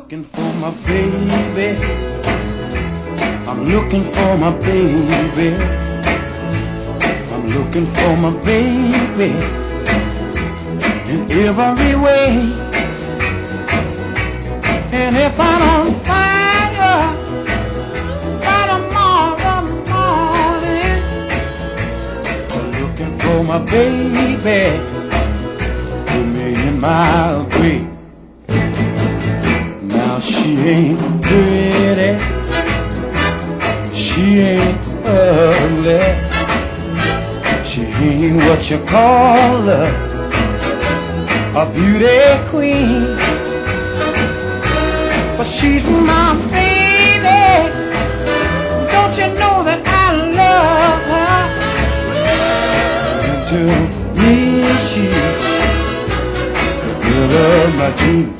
looking for my baby. I'm looking for my baby. I'm looking for my baby in every way. And if I don't find her by tomorrow morning, I'm looking for my baby a million miles away. Now she ain't pretty, she ain't ugly, she ain't what you call a beauty queen, but she's my baby. Don't you know that I love her? And to me she's the girl of my dreams.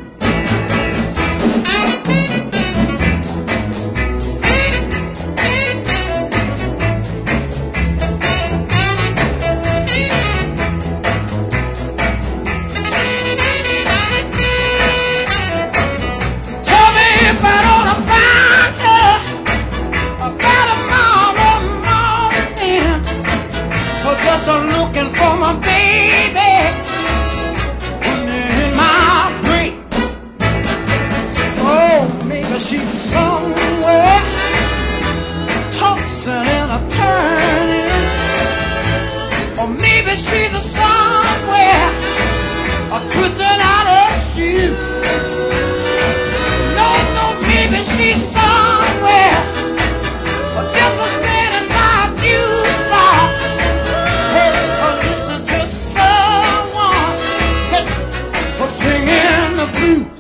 I'm looking for my baby in my brain. Oh, maybe she's somewhere tossing and a turning, or maybe she's somewhere twisting out her shoes. No, no, maybe she's somewhere just spinning my jukebox, listening to someone singing the blues.